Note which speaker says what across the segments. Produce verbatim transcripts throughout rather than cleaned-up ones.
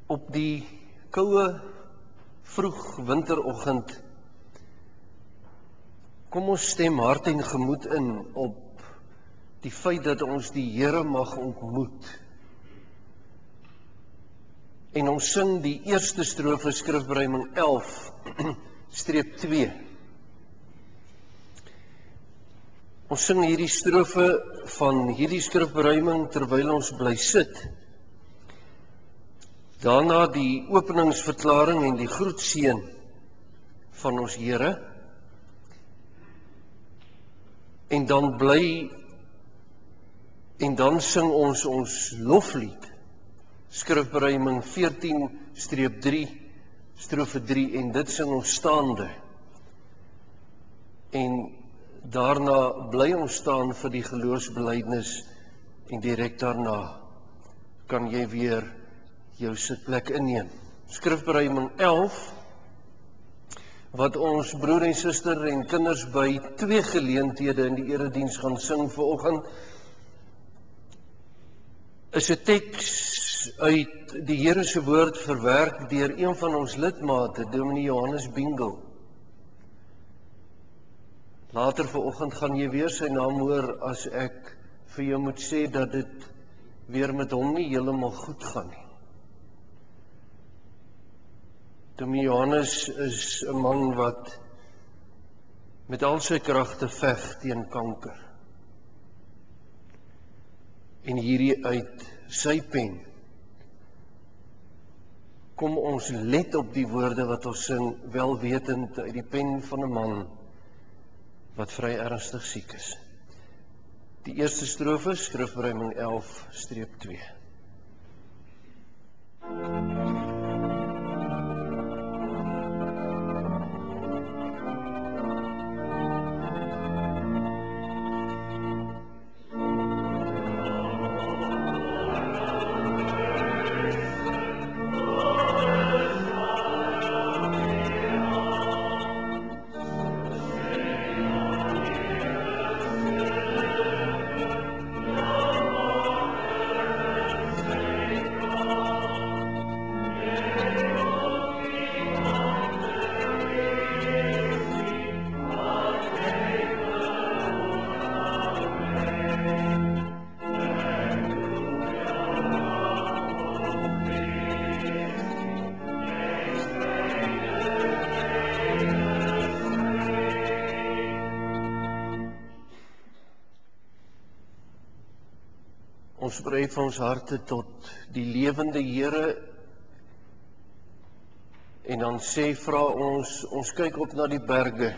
Speaker 1: Op die koue, vroeg winteroggend kom ons stem hart en gemoed in op die feit dat ons die Here mag ontmoet. En ons sing die eerste strofe skrifbereiming elf streep twee. Ons sing hierdie strofe van hierdie skrifbereiming terwyl ons bly sit. Daarna die openingsverklaring en die groetseën van ons Here. En dan bly en dan sing ons ons loflied. Skrifbereiming veertien streep drie, strofe drie, en dit sing ons staande. En daarna bly ons staan vir die geloofsbelijdenis en direk daarna kan jy weer jou sitplek inneem. Skrifbereiming elf, wat ons broer en suster en kinders by twee geleenthede in die erediens gaan sing vanoggend, is 'n teks uit die Here se woord verwerk deur een van ons lidmate, Dominee Johannes Bingle. Later vanoggend gaan jy weer sy naam hoor as ek vir jou moet sê dat dit weer met hom nie heeltemal goed gaan nie. Dominee Johannes is 'n man wat met al sy kragte veg teen kanker. En hierdie uit sy pen kom ons let op die woorde wat ons sing, welwetend uit die pen van 'n man wat vry ernstig siek is. Die eerste strofe, skrifbereiming elf streep twee. Ons brei vir ons harte tot die lewende Here en dan sê, vra ons, ons kyk op na die berge.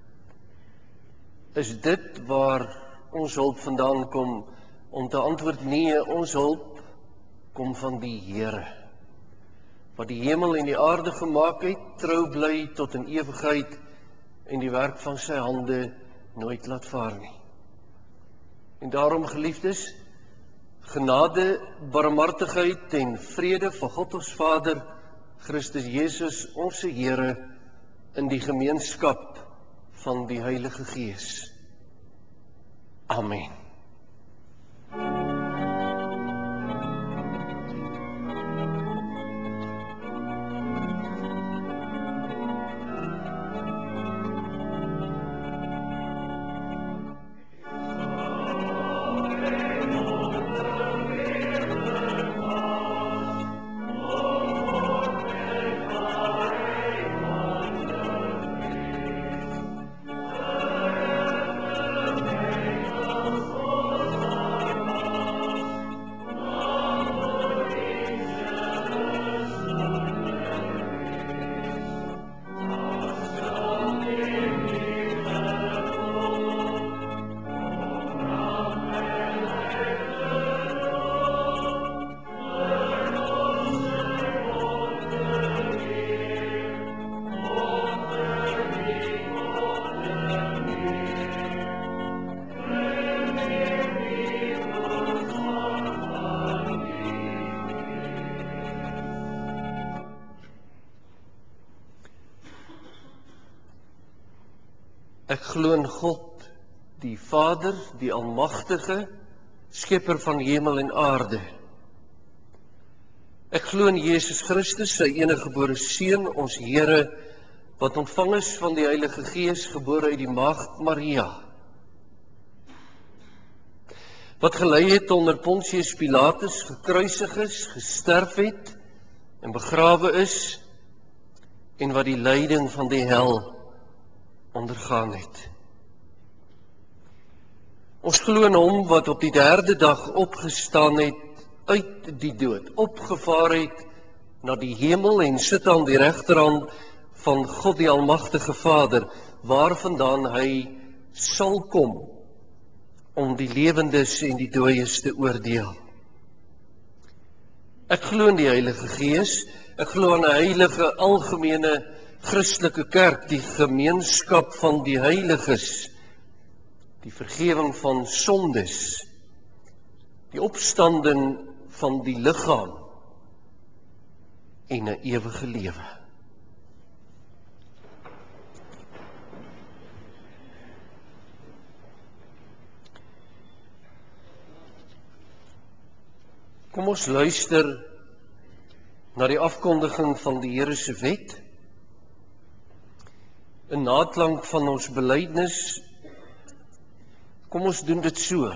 Speaker 1: Is dit waar ons hulp vandaan kom? Om te antwoord nee, ons hulp kom van die Here, wat die hemel en die aarde gemaak het, trou bly tot in ewigheid en die werk van sy hande nooit laat vaar nie. En daarom, geliefdes, genade, barmhartigheid en vrede van God ons Vader, Christus Jesus, ons Here, in die gemeenskap van die Heilige Gees. Amen. Ek glo in God, die Vader, die Almagtige, Skepper van hemel en aarde, Ek glo in Jesus Christus, sy eniggebore Seun, ons Here, wat ontvang is van die Heilige Gees, gebore uit die maagd Maria, wat gelei het onder Pontius Pilatus, gekruisig is, gesterf het en begrawe is, en wat die lyding van die hel ondergaan het. Ons glo in hom wat op die derde dag opgestaan het uit die dood, opgevaar het na die hemel en sit aan die regterhand van God die Almagtige Vader, waarvandaan hy sal kom om die lewendes en die dooies te oordeel. Ek glo in die Heilige Gees, ek glo aan 'n heilige algemene Christelike kerk, die gemeenskap van die heiliges, die vergewing van sondes, die opstanding van die liggaam en 'n ewige lewe. Kom ons luister na die afkondiging van die Here se wet, 'n naklank van ons belydenis. Kom ons doen dit so.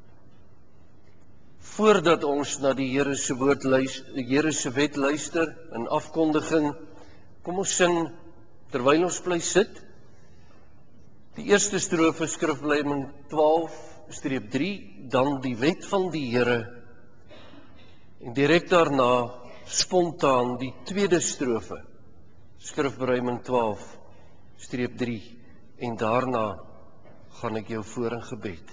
Speaker 1: Voordat ons na die Here se woord luister, die Here se wet luister in afkondiging, kom ons sing terwyl ons bly sit. Die eerste strofe skrifbelydenis twaalf streep drie, dan die wet van die Here, en direk daarna spontaan die tweede strofe skrifbelydenis twaalf streep drie, en daarna gaan ek jou voor in gebed.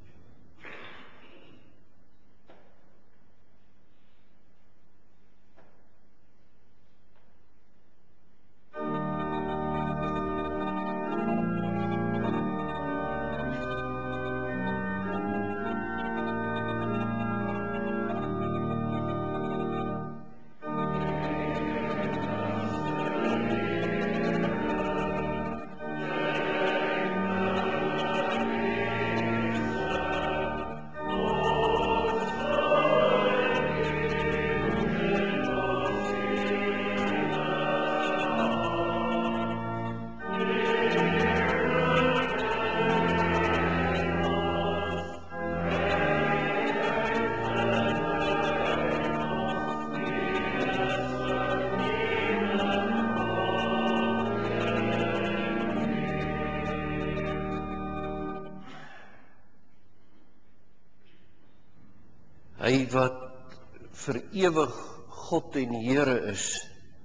Speaker 1: Hy wat vir ewig God en Here is,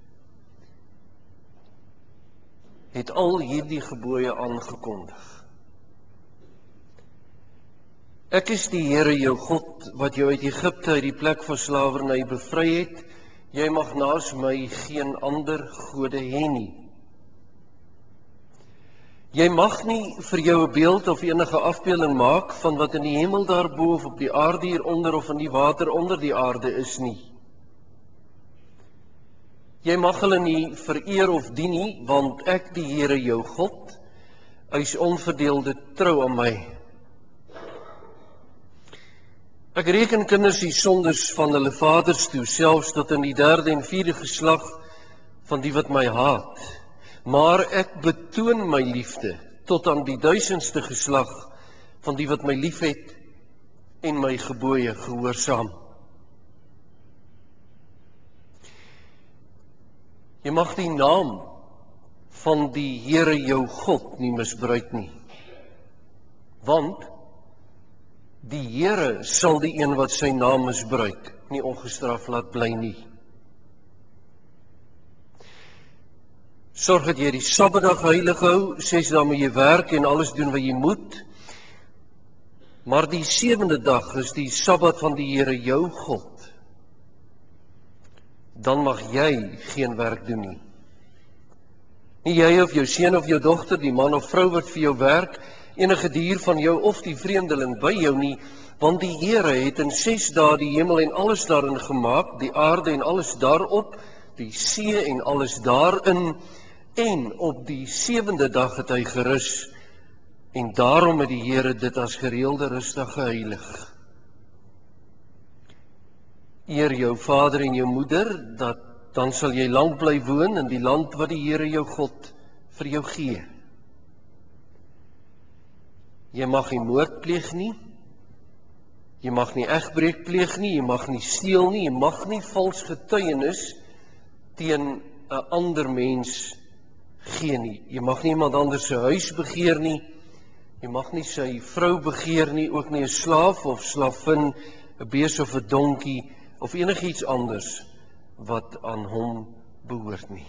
Speaker 1: het al hierdie gebooie aangekondig. Ek is die Here jou God, wat jou uit Egipte uit die plek van slawerny bevry het. Jy mag naas my geen ander gode hê nie. Jy mag nie vir jou 'n beeld of enige afbeelding maak van wat in die hemel daarbo of op die aarde hieronder of in die water onder die aarde is nie. Jy mag hulle nie vereer of dien nie, want ek, die Here jou God, eis onverdeelde trou aan my. Ek reken kinders die sondes van hulle vaders toe, selfs tot in die derde en vierde geslag van die wat my haat. Maar ek betoon my liefde tot aan die duisendste geslag van die wat my liefhet en my gebooie gehoorsaam. Jy mag die naam van die Here jou God nie misbruik nie, want die Here sal die een wat sy naam misbruik nie ongestraf laat bly nie. Sorg dat jy die Sabbatdag heilig hou, ses dae moet jy werk en alles doen wat jy moet. Maar die sewende dag is die Sabbat van die Here jou God. Dan mag jy geen werk doen nie. Nie jy of jou seun of jou dogter, die man of vrou wat vir jou werk, enige dier van jou of die vreemdeling by jou nie, want die Here het in ses dae die hemel en alles daarin gemaak, die aarde en alles daarop, die see en alles daarin, en op die sewende dag het hy gerus, en daarom het die Here dit as gereelde rusdag geheilig. Eer jou vader en jou moeder, dat dan sal jy lank bly woon in die land wat die Here jou God vir jou gee. Jy mag nie moord pleeg nie, jy mag nie egbreek pleeg nie, jy mag nie steel nie, jy mag nie vals getuienis teen 'n ander mens gee nie. Jy mag nie iemand anders se huis begeer nie, jy mag nie sy vrou begeer nie, ook nie 'n slaaf of slavin, 'n bees of 'n donkie, of enigiets anders wat aan hom behoort nie.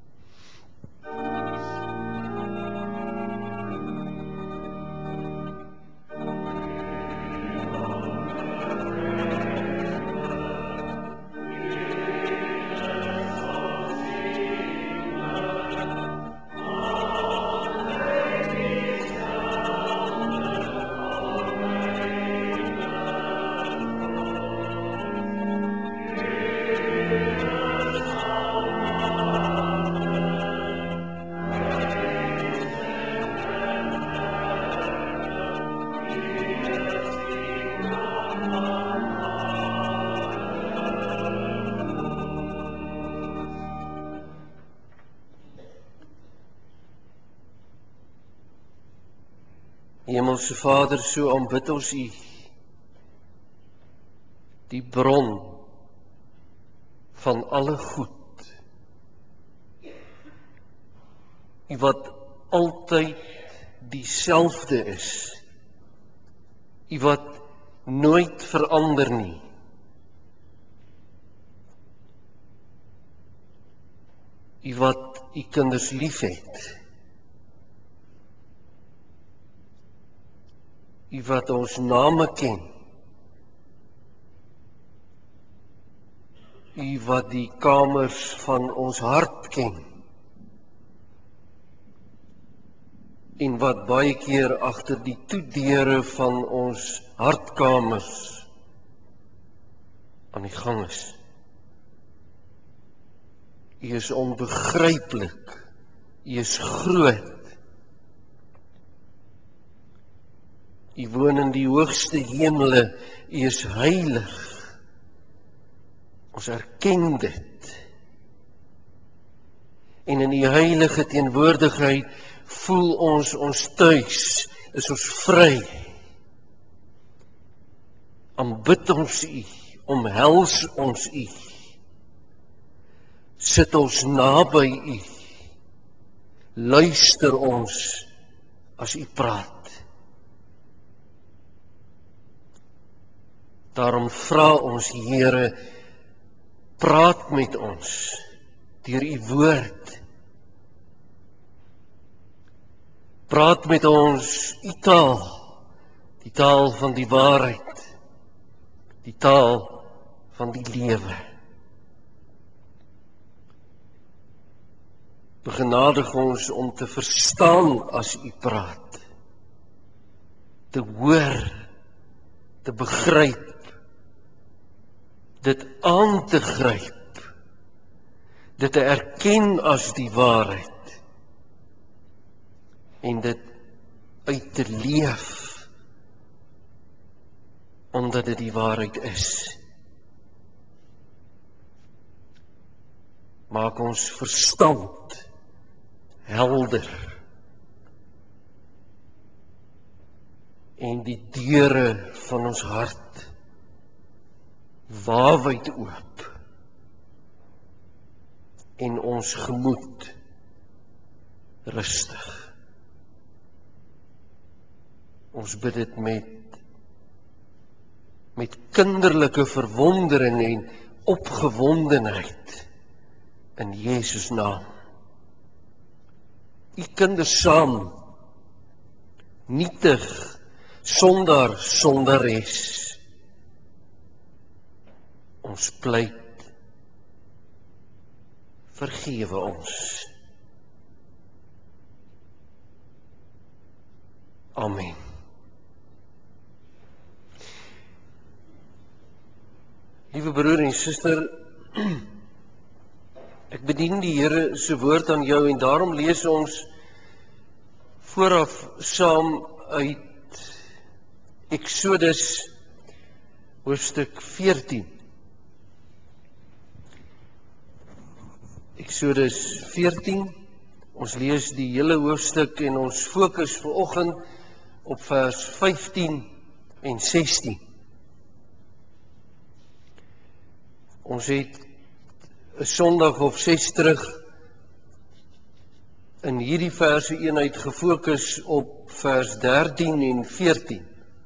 Speaker 1: Hemelse Vader, so aanbid ons U, die bron van alle goed, U wat altyd dieselfde is, U wat nooit verander nie, U wat U kinders liefhet, U wat ons name ken, U wat die kamers van ons hart ken, en wat baie keer agter die toedeure van ons hartkamers aan die gang is. U is onbegryplik, U is groot, U woon in die hoogste hemele, U is heilig. Ons erken dit. En in die heilige teenwoordigheid voel ons ons tuis, is ons vry. Aanbid ons U, omhels ons U. Sit ons naby U. Luister ons as U praat. Daarom vra ons, Here, praat met ons deur U woord. Praat met ons U taal, die taal van die waarheid, die taal van die lewe. Begenadig ons om te verstaan as U praat, te hoor, te begryp, dit aan te gryp, dit te erken as die waarheid, en dit uit te leef, omdat dit die waarheid is. Maak ons verstand helder, en die deure van ons hart waawyd oop, en ons gemoed rustig. Ons bid dit met, met kinderlike verwondering en opgewondenheid in Jesus naam. U kinders saam, nietig, sonder sondares. Ons pleit, vergewe ons. Amen. Liewe broer en suster, ek bedien die Here se woord aan jou en daarom lees ons vooraf saam uit Exodus hoofstuk veertien. Eksodus veertien. Ons lees die hele hoofstuk en ons fokus vanoggend op vers vyftien en sestien. Ons het 'n Sondag of ses terug in hierdie verse eenheid gefokus op vers dertien en veertien.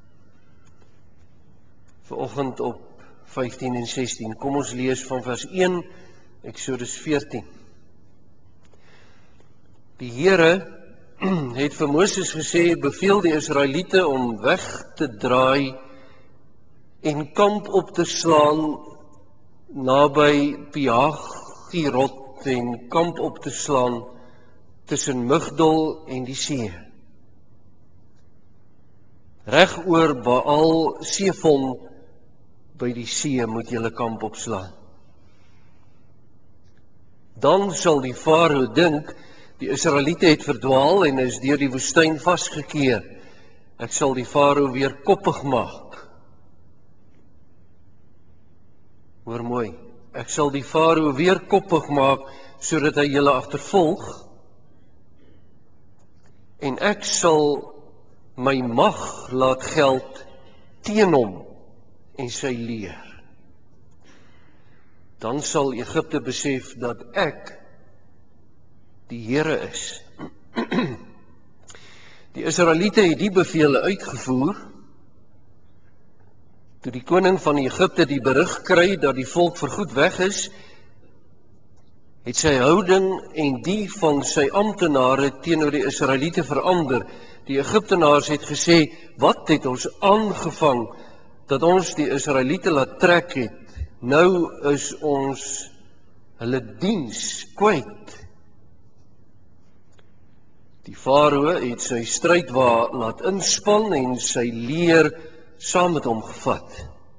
Speaker 1: Vanoggend op vyftien en sestien. Kom ons lees van vers een, Eksodus veertien. Die Here het vir Moses gesê, beveel die Israeliete om weg te draai en kamp op te slaan naby Pi-hahirot en kamp op te slaan tussen Migdol en die see. Reg oor Baal Sefon by die see moet julle kamp opslaan. Dan sal die Farao dink, die Israeliete het verdwaal en is deur die woestyn vasgekeer. Ek sal die Farao weer koppig maak. Hoor mooi, ek sal die Farao weer koppig maak, sodat hy julle agtervolg, en ek sal my mag laat geld teen hom en sy leer. Dan sal Egipte besef dat ek die Here is. Die Israeliete het die bevele uitgevoer. Toe die koning van Egipte die berig kry dat die volk vergoed weg is, het sy houding en die van sy amptenare teenoor die Israeliete verander. Die Egiptenaars het gesê, wat het ons aangevang dat ons die Israeliete laat trek het? Nou is ons hulle diens kwyt. Die Farao het sy strydwa laat inspan en sy leer saam met hom gevat.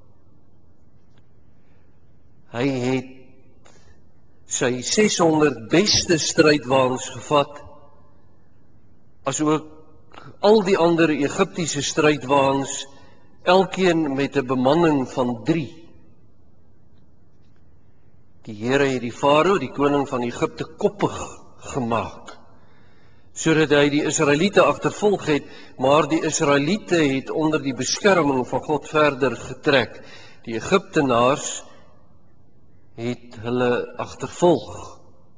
Speaker 1: Hy het sy seshonderd beste strydwaans gevat, asook al die ander Egiptiese strydwaans, elkeen met 'n bemanning van drie. Die Here het die Farao, die koning van Egipte, koppig gemaak, sodat hy die Israeliete agtervolg het, maar die Israeliete het onder die beskerming van God verder getrek. Die Egiptenaars het hulle agtervolg.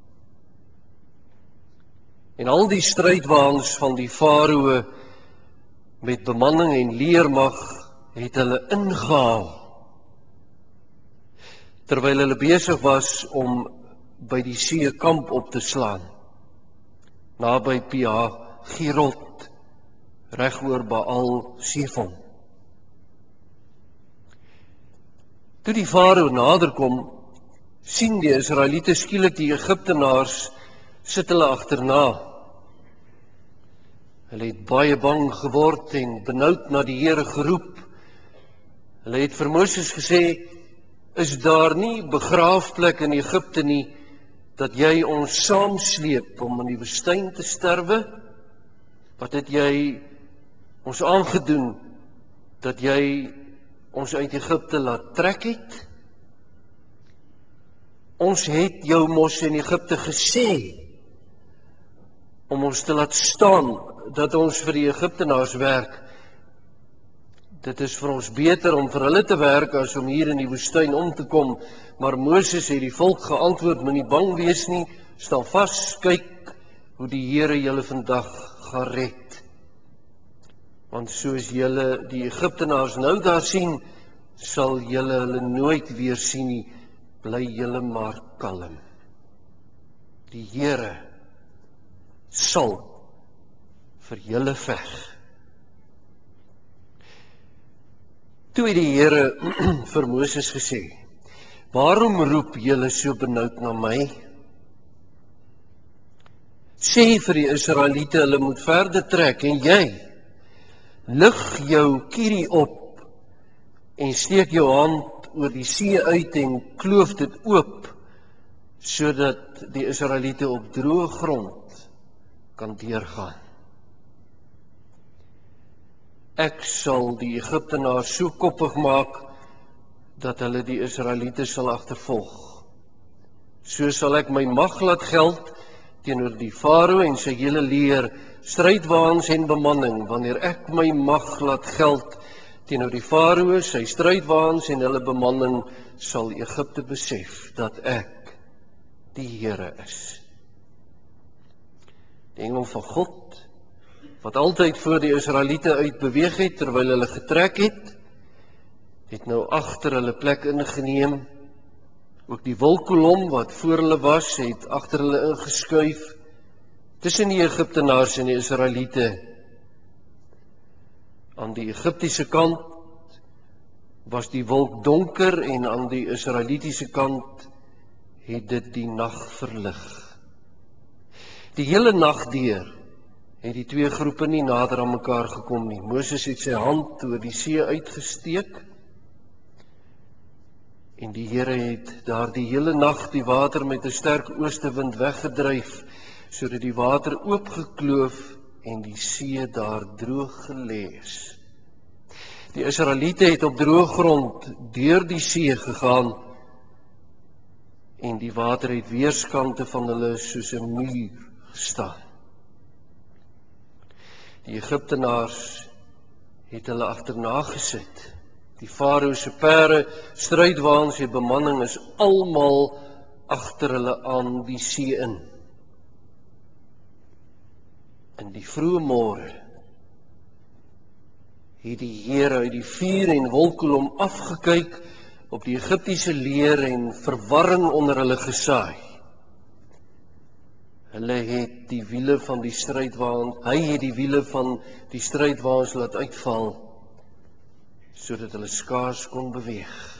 Speaker 1: En al die strydwaans van die Farao met bemanning en leermag het hulle ingehaal, terwyl hulle besig was om by die see kamp op te slaan, naby Pi-hahirot, reg oor Baal Sefon. Toe die Farao naderkom, sien die Israeliete skielik die Egiptenaars sit hulle agterna. Hulle het baie bang geword en benoud na die Here geroep. Hulle het vir Moses gesê, is daar nie begraafplek in Egipte nie, dat jy ons saamsleep om in die woestyn te sterwe? Wat het jy ons aangedoen, dat jy ons uit Egipte laat trek het? Ons het jou mos in Egipte gesê, om ons te laat staan, dat ons vir die Egiptenaars werk. Dit is vir ons beter om vir hulle te werk, as om hier in die woestyn om te kom. Maar Moses het die volk geantwoord, moenie bang wees nie, staan vas, kyk hoe die Here julle vandag gaan red. Want soos julle die Egiptenaars nou daar sien, sal julle hulle nooit weer sien nie, bly julle maar kalm. Die Here sal vir julle veg. Toe het die Here vir Moses gesê, waarom roep julle so benoud na my? Sê vir die Israeliete, hulle moet verder trek, en jy, lig jou kierie op, en steek jou hand oor die see uit, en kloof dit oop, sodat die Israeliete op droë grond kan deurgaan. Ek sal die Egiptenaars so koppig maak, dat hulle die Israeliete sal agtervolg, So sal ek my mag laat geld teenoor die Farao en sy hele leer, strydwaans en bemanning, wanneer ek my mag laat geld teenoor die Farao, sy strydwaans en hulle bemanning, sal Egipte besef dat ek die Here is. Die engel van God, wat altyd voor die Israeliete uit beweeg het, terwyl hulle getrek het, het nou agter hulle plek ingeneem. Ook die wolkkolom wat voor hulle was, het agter hulle ingeskuif, tussen die Egiptenaars en die Israeliete. Aan die Egiptiese kant was die wolk donker en aan die Israelitiese kant het dit die nag verlig. Die hele nag deur het die twee groepe nie nader aan mekaar gekom nie. Moses het sy hand oor die see uitgesteek en die Here het daar die hele nag die water met 'n sterk oostewind weggedryf, sodat die water oopgekloof en die see daar droog gelê is. Die Israeliete het op droë grond deur die see gegaan en die water het weerskante van hulle soos 'n muur gestaan. Die Egiptenaars het hulle agterna gesit. Die Farao se perde, strydwaans en bemanning is almal agter hulle aan die see in. In die vroeë môre het die Here uit die vuur en wolkkolom afgekyk op die Egiptiese leer en verwarring onder hulle gesaai. Hulle het die wiele van die strydwaans, hy het die wiele van die strydwaans laat uitval, sodat hulle skaars kon beweeg.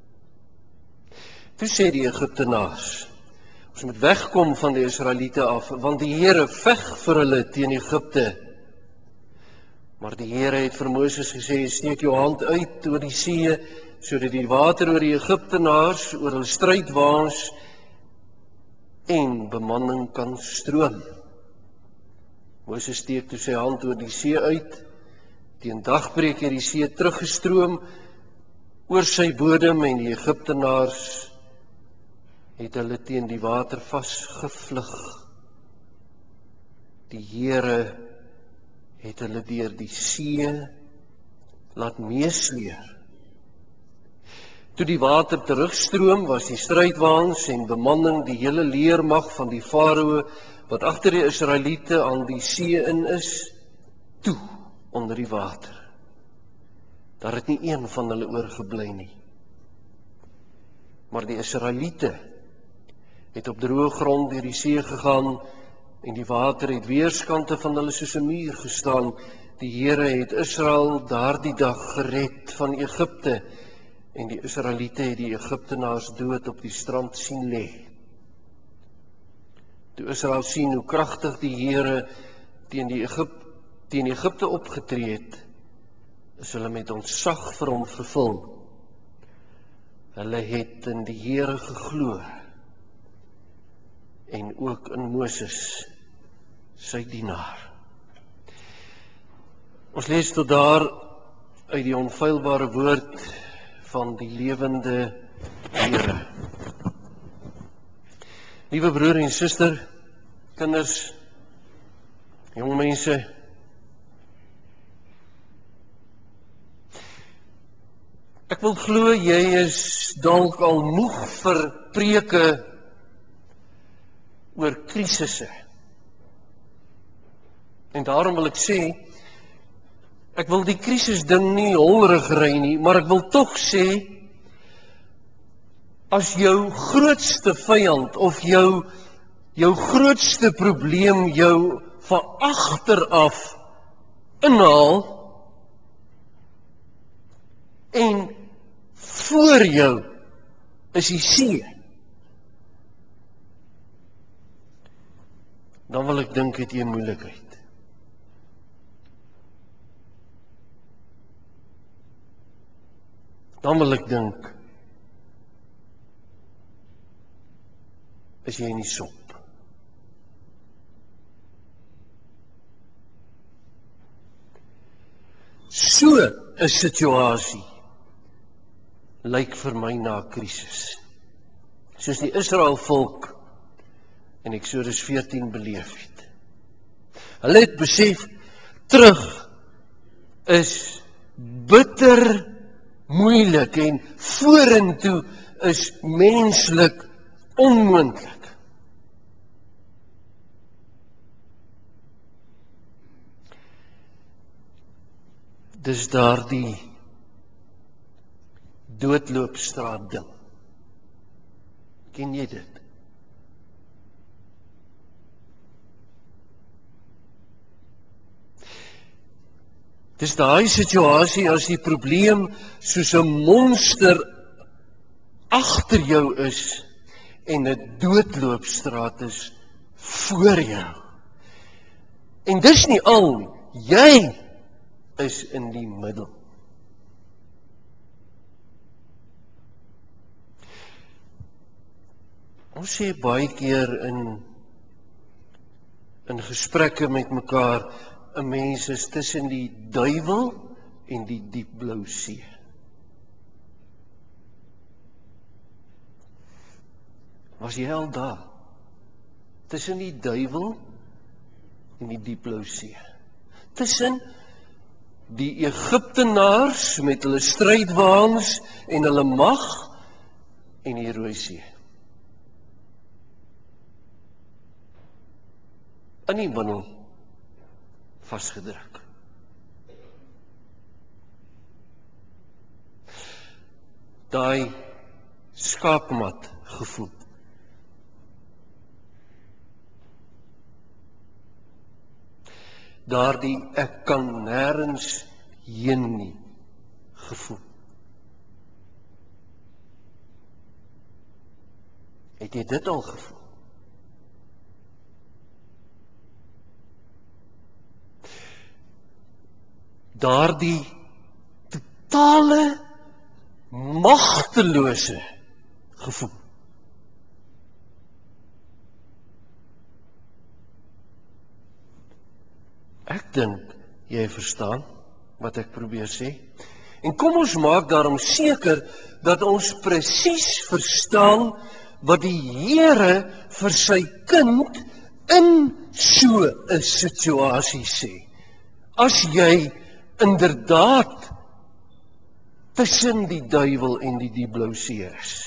Speaker 1: Toe sê die Egiptenaars, ons moet wegkom van die Israeliete af, want die Here veg vir hulle teen Egipte. Maar die Here het vir Moses gesê, steek jou hand uit oor die see, sodat die water oor die Egiptenaars, oor hulle strydwaans en bemanning kan stroom. Moses steek toe sy hand oor die see uit. Teen dagbreek het die see teruggestroom oor sy bodem en die Egiptenaars het hulle teen die water vasgevlug. Die Here het hulle deur die see laat meesleer. Toe die water terugstroom, was die strydwaans en bemanning die hele leermag van die Farao, wat agter die Israeliete aan die see in is, toe onder die water. Daar het nie een van hulle oorgebly nie. Maar die Israeliete het op droë grond deur die see gegaan en die water het weerskante van hulle soos 'n muur gestaan. Die Here het Israel daardie dag gered van Egipte en die Israeliete het die Egiptenaars dood op die strand sien lê. Toe Israel sien hoe kragtig die Here teen die Egip, teen Egipte opgetree het, is hulle met ontzag vir hom vervul. Hulle het in die Here geglo en ook in Moses, sy dienaar. Ons lees tot daar uit die onfeilbare woord van die lewende Here. Liewe broer en suster, kinders, jong mense, ek wil glo jy is dalk al moeg vir preke oor krisisse. En daarom wil ek sê, ek wil die krisis ding nie holrig ry nie, maar ek wil tog sê, as jou grootste vyand of jou, jou grootste probleem jou van agter af inhaal en voor jou is die see, dan wil ek dink het jy moeilikheid. Dan wil ek dink, is jy in die sop. So 'n situasie lyk vir my na 'n krisis. So soos die Israel volk in Eksodus veertien beleef het. Hulle het besef, terug is bitter moeilik en vorentoe is menslik onmoontlik. Dis daardie doodloopstraat ding. Ken jy dit? Dis daai situasie as die probleem soos 'n monster agter jou is en 'n doodloopstraat is voor jou. En dis nie al nie, jy is in die middel. Ons sê baie keer in in gesprekke met mekaar, 'n mens is tussen die duiwel en die diep blou see. Was jy al daar? Tussen die duiwel en die diep blou see. Tussen die Egiptenaars met hulle strydwaans en hulle mag en die Rooi See. In die middel vasgedruk. Daai skaakmat gevoel. Daardie ek kan nêrens heen nie gevoel. Het jy dit al gevoel? Daardie totale magtelose gevoel. Ek dink jy verstaan wat ek probeer sê. En kom ons maak daarom seker dat ons presies verstaan wat die Here vir sy kind in so 'n situasie sê. As jy inderdaad tussen die duiwel en die diep blou see is.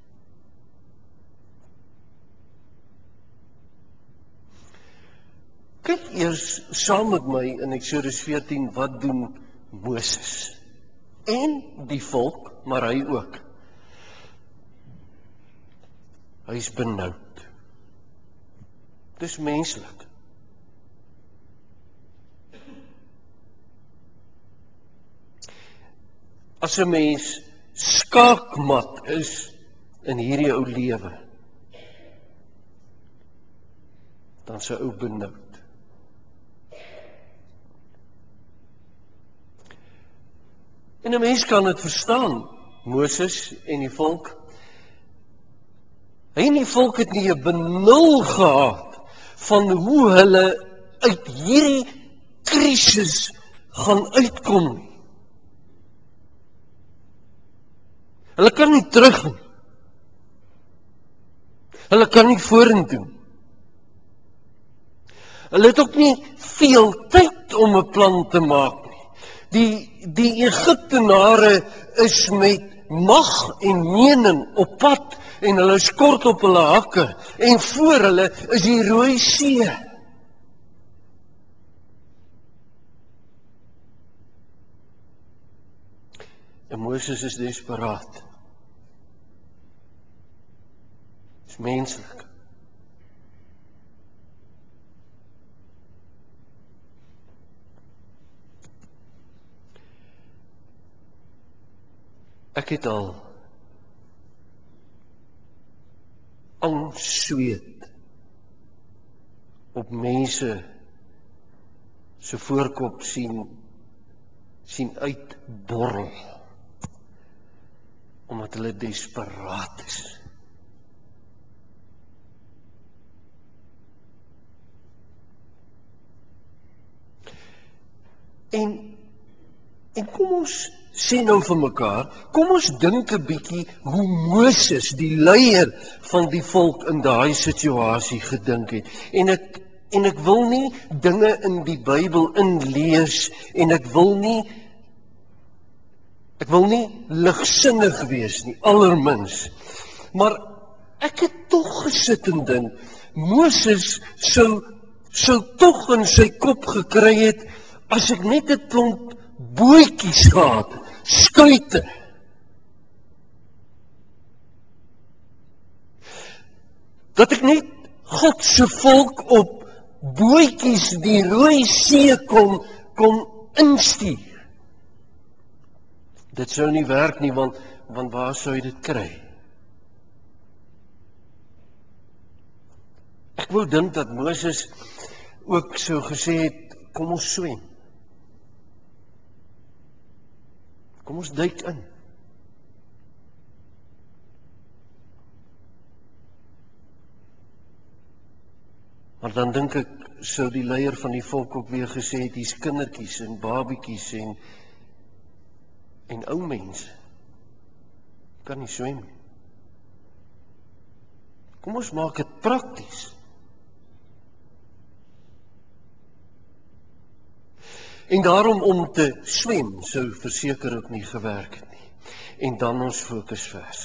Speaker 1: Kyk eers saam met my in Eksodus veertien, wat doen Moses? En die volk, maar hy ook. Hy is benoud. Dis menslik. As 'n mens skaakmat is in hierdie ou lewe, dan is 'n ou benoud. En 'n mens kan dit verstaan, Moses en die volk. Hy en die volk het nie 'n benul gehad van hoe hulle uit hierdie krisis gaan uitkom nie. Hulle kan nie terug nie. Hulle kan nie vorentoe. Hulle het ook nie veel tyd om 'n plan te maak nie. Die die Egiptenare is met mag en mening op pad en hulle is kort op hulle hakke en voor hulle is die Rooi See. En Moses is desperaat. Dis menslik. Ek het al angsweet op mense se voorkop sien sien uitborrel omdat hulle desperaat is. En en kom ons sê nou vir mekaar, kom ons dink 'n bietjie hoe Moses, die leier van die volk in daai situasie gedink het. En ek en ek wil nie dinge in die Bybel inlees en ek wil nie ek wil nie ligsinnig wees nie, allermins. Maar ek het tog gesit en dink, Moses sou sou tog in sy kop gekry het as ek net 'n klomp bootjies gehad, skuite. Dat ek net God se volk op bootjies die Rooi See kon kon instuur. Dit sou nie werk nie, want want waar sou jy dit kry? Ek wou dink dat Moses ook sou gesê het, kom ons swem. Kom ons duik in. Maar dan dink ek, sou die leier van die volk ook weer gesê het, hier's kindertjies en babiekies en en ou mense. Kan nie swem nie. Kom ons maak dit prakties. En daarom om te swem sou verseker ook nie gewerk het nie. En dan ons fokusverse.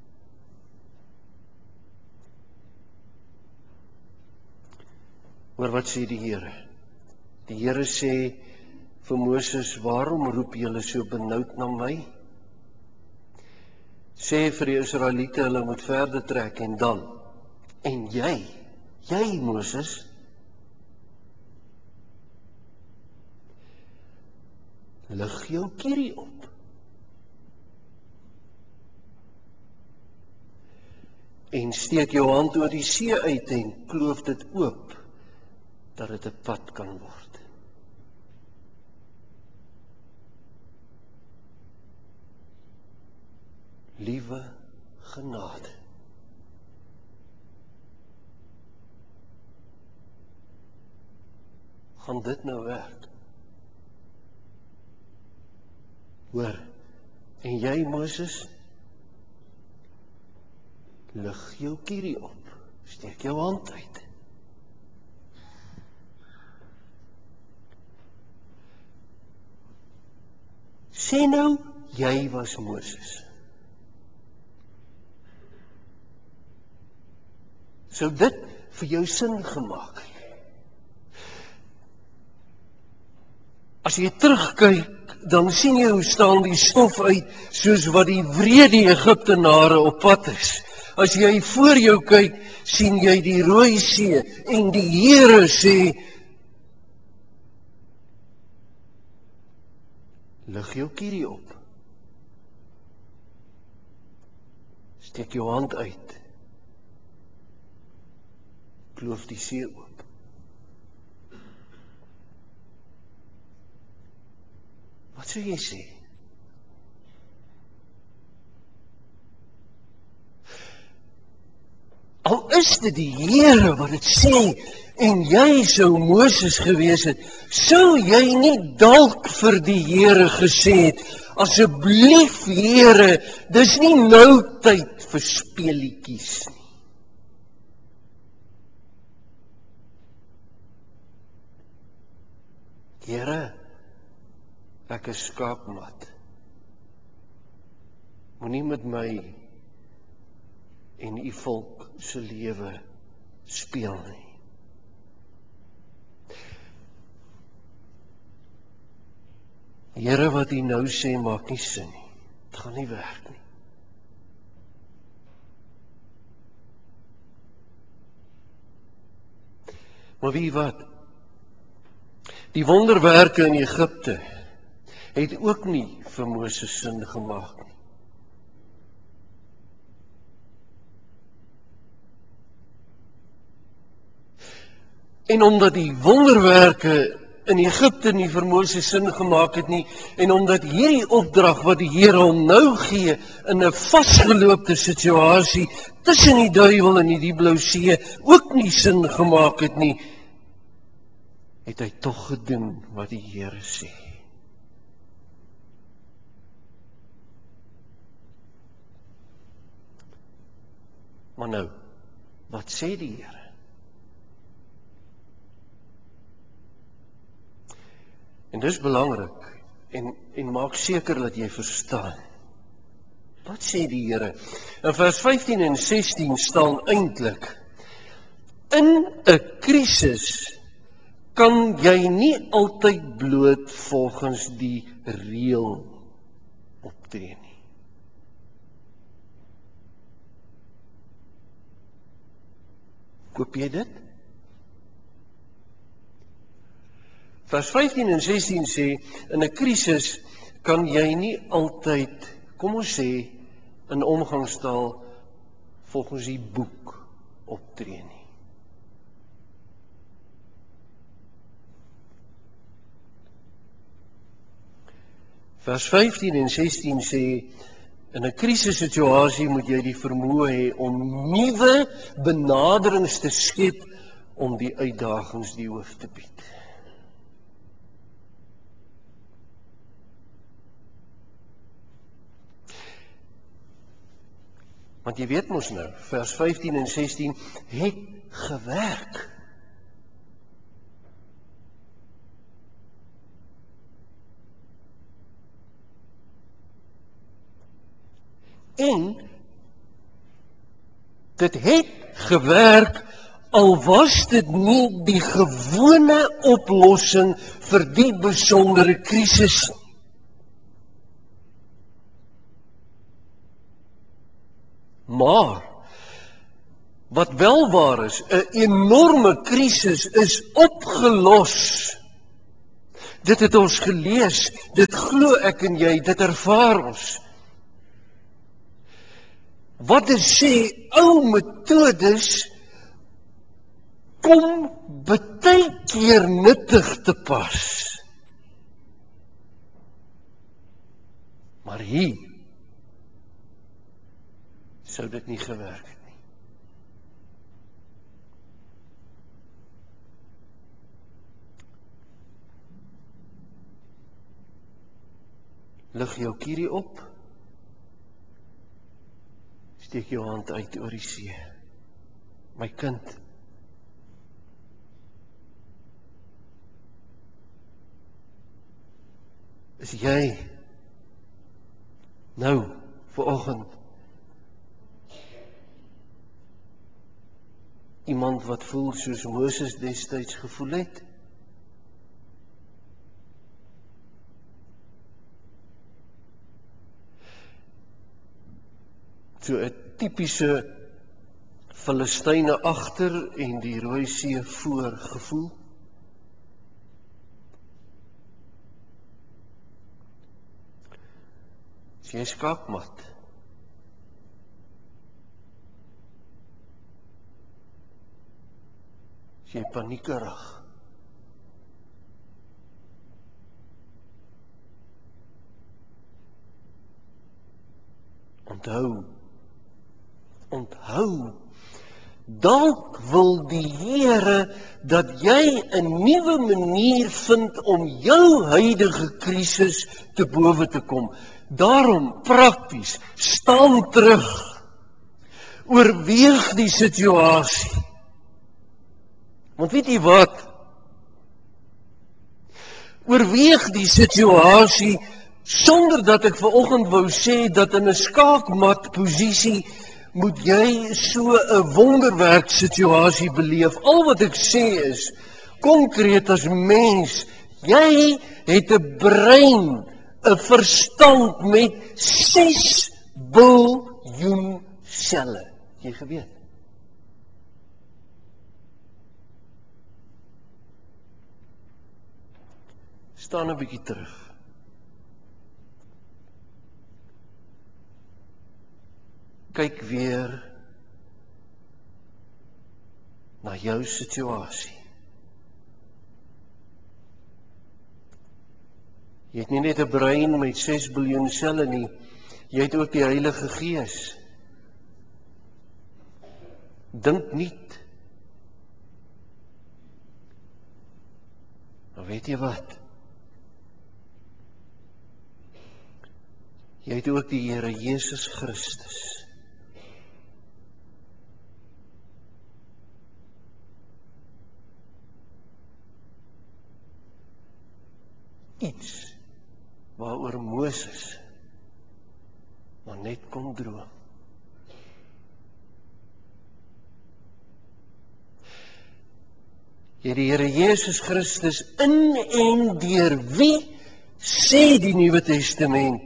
Speaker 1: Hoor wat sê die Here? Die Here sê vir Moses, waarom roep julle so benoud na my? Sê vir die Israeliete, hulle moet verder trek en dan. En jy, jy Moses, lig jou kierie op. En steek jou hand oor die see uit en kloof dit oop, dat dit 'n pad kan word. Liewe genade. Gaan dit nou werk? Hoor, en jy Moses, lig jou kierie op, steek jou hand uit. Sê nou, jy was Moses. Sou dit vir jou sin gemaak het? As jy terugkyk, dan sien jy hoe staan die stof uit, soos wat die wrede Egiptenare op pad is. As jy voor jou kyk, sien jy die Rooi See, en die Here sê, lig jou kierie op. Steek jou hand uit. Kloof die see oop. Wat sou jy sê? Al is dit die Here wat dit sê, en jy sou Moses gewees het, sou jy nie dalk vir die Here gesê het, asseblief Here, dis nie nou tyd vir speelietjies nie. Here, ek is skaapmat. Moenie met my en u volk se lewe speel nie. Here, wat u nou sê maak nie sin nie. Dit gaan nie werk nie. Maar wie wat? Die wonderwerke in Egipte het ook nie vir Moses sin gemaak nie. En omdat die wonderwerke in Egipte nie vir Moses sin gemaak het nie, en omdat hierdie opdrag wat die Here hom nou gee, in 'n vasgeloopte situasie tussen die duiwel en die blou see, ook nie sin gemaak het nie, het hy tog gedoen wat die Here sê. Maar nou, wat sê die Here? En dis belangrik, en, en maak seker dat jy verstaan. Wat sê die Here? In vers vyftien en sestien staan eintlik: in 'n krisis kan jy nie altyd bloot volgens die reël optree nie. Koop jy dit? Vers vyftien en sestien sê, in 'n krisis kan jy nie altyd, kom ons sê, in omgangstaal volgens die boek optree nie. Vers vyftien en sestien sê, in 'n krisissituasie moet jy die vermoë hê om nuwe benaderings te skep om die uitdagings die hoof te bied. Want jy weet mos nou, vers vyftien en sestien het gewerk. En dit het gewerk, al was dit nie die gewone oplossing vir die besondere krisis. Maar, wat wel waar is, 'n enorme krisis is opgelos. Dit het ons gelees, dit glo ek en jy, dit ervaar ons. Wat dit sê, ou metodes kom baie keer nuttig te pas. Maar hier sou dit nie gewerk het nie. Lig jou kierie op. Steek jou hand uit oor die see. My kind, is jy nou, vanoggend, iemand wat voel soos Moses destyds gevoel het? So 'n tipiese Filistyne agter en die Rooi See voor gevoel? As jy skaakmat, as jy paniekerig, onthou, onthou, dalk wil die Here dat jy 'n nuwe manier vind om jou huidige krisis te bowe te kom. Daarom, prakties, staan terug, oorweeg die situasie. Want weet jy wat? Oorweeg die situasie, sonder dat ek vanoggend wou sê dat in 'n skaakmat posisie moet jy so 'n wonderwerk situasie beleef. Al wat ek sê is, konkreet as mens, jy het 'n brein, 'n verstand met ses biljoen selle. Jy geweet. Staan 'n bietjie terug. Kyk weer na jou situasie. Jy het nie net 'n brein met ses biljoen selle nie, jy het ook die Heilige Gees. Dink niet. Maar weet jy wat? Jy het ook die Here Jesus Christus. iets waaroor Moses maar net kon droom. Jy die Here Jesus Christus in en deur wie sê die Nuwe Testament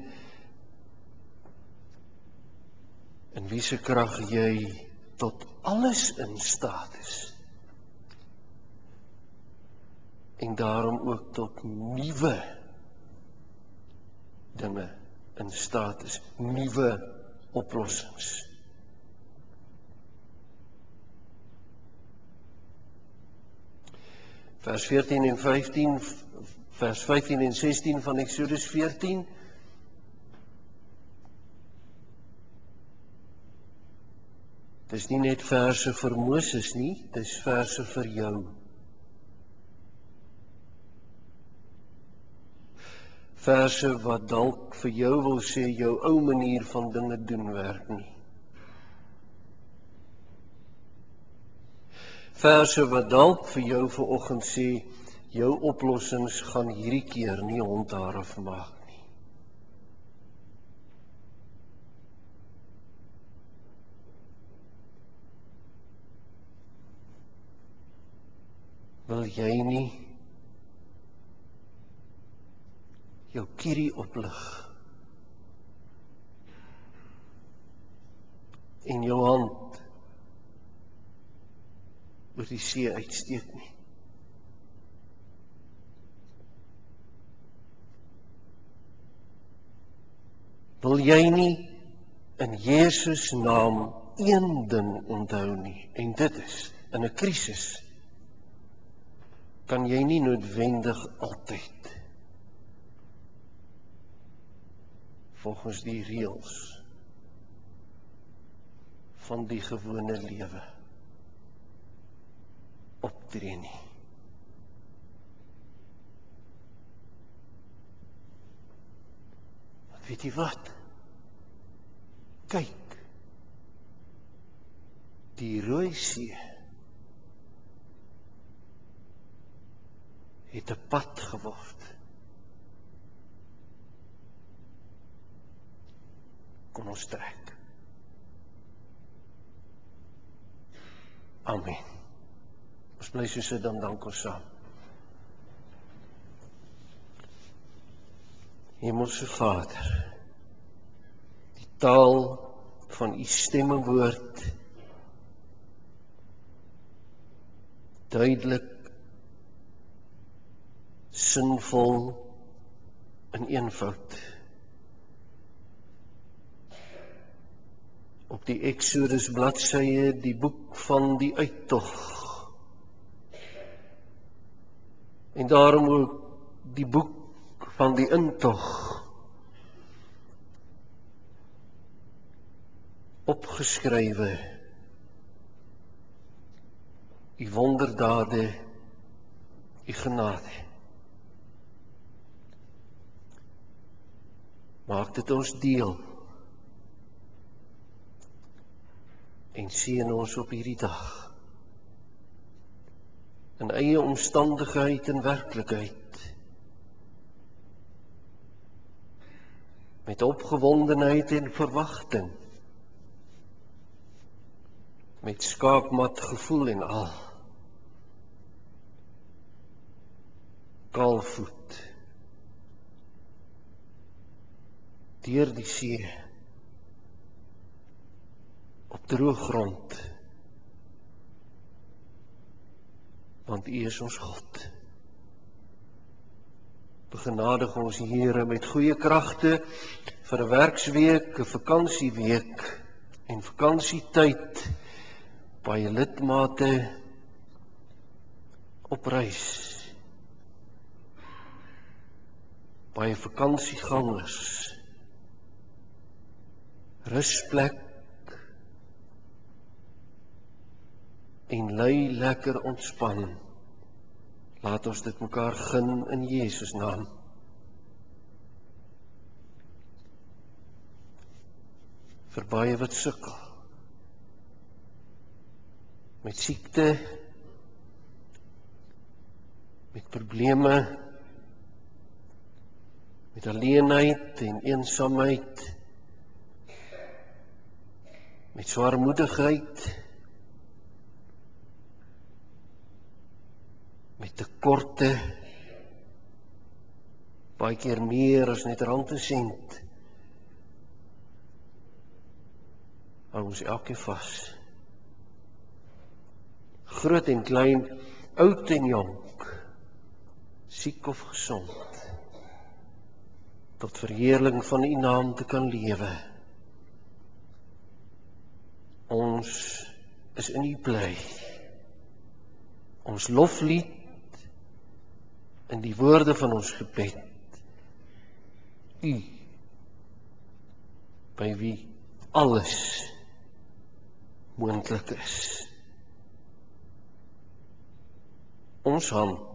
Speaker 1: in wie se krag jy tot alles in staat is en daarom ook tot nuwe dinge in staat is, nuwe oplossings. Vers veertien en vyftien, vers vyftien en sestien van Eksodus veertien. Dis nie net verse vir Moses nie, dis verse vir jou. Verse wat dalk vir jou wil sê, jou ou manier van dinge doen werk nie. Verse wat dalk vir jou vanoggend sê, jou oplossings gaan hierdie keer nie hondhare maak nie. Wil jy nie jou kierie oplig en jou hand oor die see uitsteek nie? Wil jy nie in Jesus naam een ding onthou nie, en dit is, in 'n krisis kan jy nie noodwendig altyd volgens die reëls van die gewone lewe optree nie. Weet jy wat? Kyk, die Rooi See het 'n pad geword. Kom ons trek. Amen. Ons bly so sit, dan dank ons saam. Hemelse Vader, die taal van u stemmewoord, duidelik, sinvol, in eenvoud. Op die Exodus bladsye, die boek van die uittog. En daarom ook die boek van die intog. Opgeskrywe, u wonderdade, u genade. Maak dit ons deel en seën ons op hierdie dag. In eie omstandigheid en werklikheid. Met opgewondenheid en verwagting. Met skaakmat gevoel en al. Kaalvoet. Deur die see. Op droë grond. Want u is ons God. Begenadig ons Here met goeie kragte vir 'n werksweek, 'n vakansieweek en vakansietyd, baie lidmate op reis, baie vakansiegangers, rusplek en lui lekker ontspan. Laat ons dit mekaar gun in Jesus naam. Vir baie wat sukkel met siekte, met probleme, met alleenheid en eensaamheid, met zwaarmoedigheid, met tekorte, baie keer meer as net rand en sent. Hou ons elke vas. Groot en klein, oud en jonk, siek of gesond, tot verheerling van U naam te kan lewe. Ons is in U bly. Ons loflied in die woorde van ons gebed. U, by wie alles moontlik is. Ons hand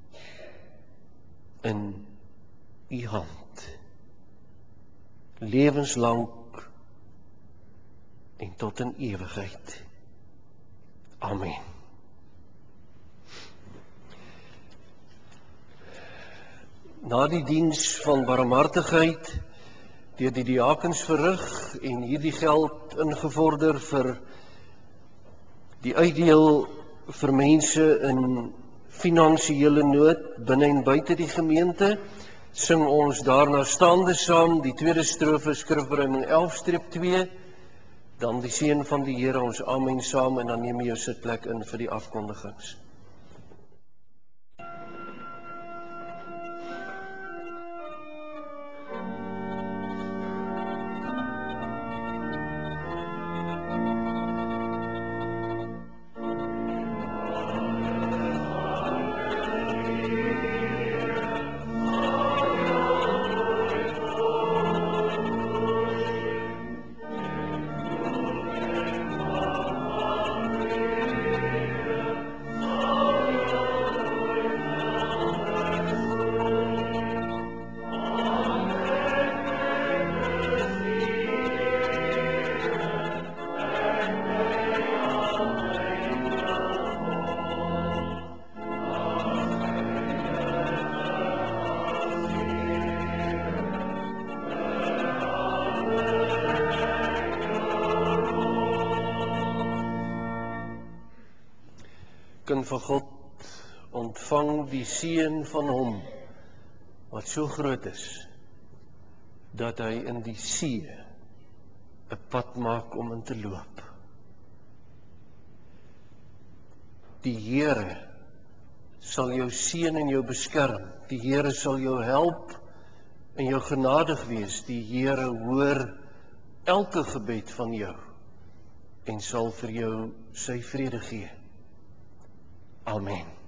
Speaker 1: in U hand. Lewenslang en tot in ewigheid. Amen. Na die diens van barmhartigheid deur die diakens verrig en hierdie geld ingevorder vir die uitdeel vir mense in finansiële nood binne en buite die gemeente, sing ons daarna staande saam die tweede strofe Skrifberuiming elf streep twee, dan die seën van die Here, ons amen saam, en dan neem jy jou sitplek in vir die afkondigings. Kind van God, ontvang die seën van hom, wat so groot is, dat hy in die see 'n pad maak om in te loop. Die Here sal jou seën en jou beskerm. Die Here sal jou help en jou genadig wees. Die Here hoor elke gebed van jou en sal vir jou sy vrede gee. Amen.